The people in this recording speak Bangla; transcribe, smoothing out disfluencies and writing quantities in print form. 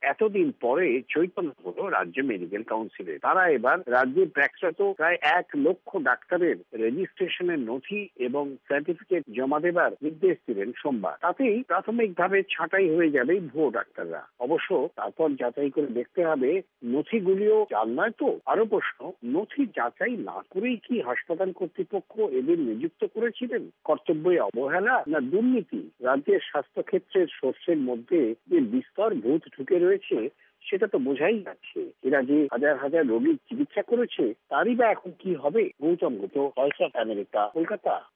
এতদিন পরে চৈতন্য হলো রাজ্য মেডিকেল কাউন্সিলে। তারা এবার রাজ্যে প্র্যাকটিসরত প্রায় 1,00,000 ডাক্তারের রেজিস্ট্রেশনের নথি এবং সার্টিফিকেট জমা দেবার নির্দেশ দিলেন সোমবার। তাতেই প্রাথমিকভাবে ছাঁটাই হয়ে যাবে ভুয়ো ডাক্তাররা। অবশ্য তারপর যাচাই করে দেখতে হবে নথিগুলিও জাল নয় তো। আরো প্রশ্ন, নথি যাচাই না করেই কি হাসপাতাল কর্তৃপক্ষ এদের নিযুক্ত করেছিলেন? কর্তব্যে অবহেলা না দুর্নীতি? রাজ্যের স্বাস্থ্য ক্ষেত্রের শস্যের মধ্যে যে বিস্তর ভূত ঢুকে রয়েছে সেটা তো বোঝাই যাচ্ছে। এরা যে হাজার হাজার রোগীর চিকিৎসা করেছে তারই বা এখন কি হবে? Gautam Gupta, voice of America, Kolkata.